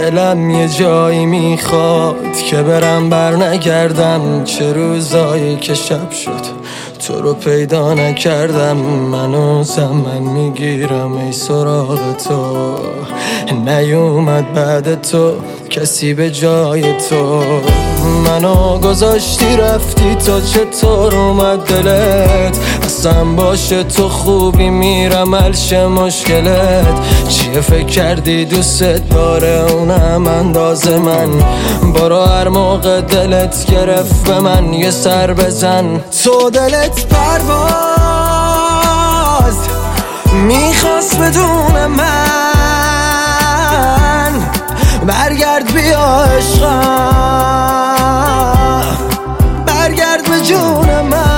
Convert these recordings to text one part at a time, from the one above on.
دلم یه جایی میخواد که برم بر نگردم. چه روزایی که شب شد تو رو پیدا نکردم. منو زمن میگیرم ای سراغ تو. نیومد بعد تو کسی به جای تو. منو گذاشتی رفتی تا چطور اومد دلت. اصلا باشه تو خوبی میرم حلش مشکلت. چیه فکر کردی دوست داره اونم انداز من. برو هر موقع دلت گرفت به من یه سر بزن. تو دلت پرواز میخواست بدون من. برگرد بیا عشقم، برگرد به جون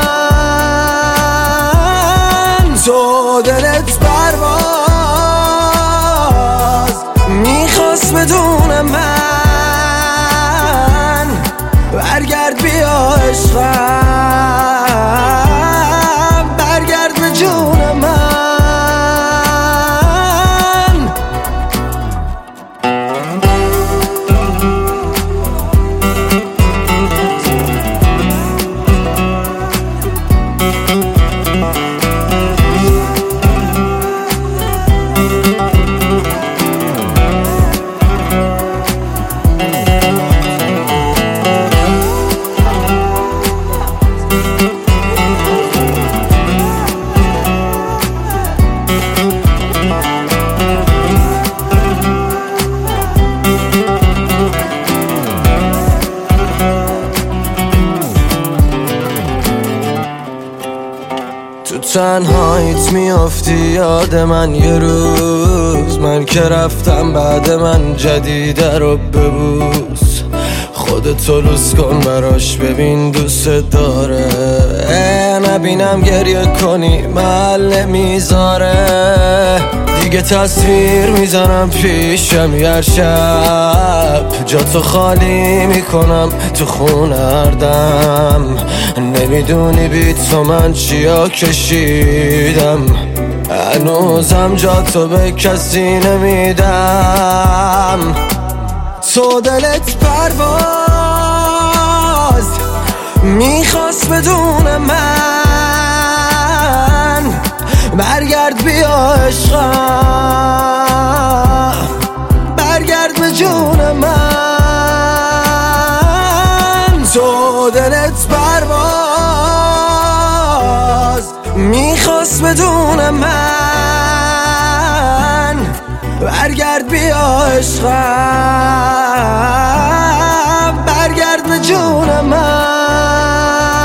من. تو دلت پرواز میخواست بدون من. برگرد بیا عشقم، برگرد به جون من. تو تنهاییت میافتی یاد من یه روز. من که رفتم بعد من جدیده رو ببوس. خودتو لوس کن براش ببین دوست داره. نبینم گریه کنی محل نمیذاره. دیگه تصویر میزنم پیشم هر شب. جاتو خالی میکنم تو خونه هر دم. نمیدونی بی تو من چیا کشیدم. هنوزم جاتو به کسی نمیدم. تو دلت پرواز میخواست بدون من. برگرد بیا عشقم، برگرد به جون من. تو دلت پرواز میخواست بدون من. برگرد بیا عشقم، برگرد به جون من.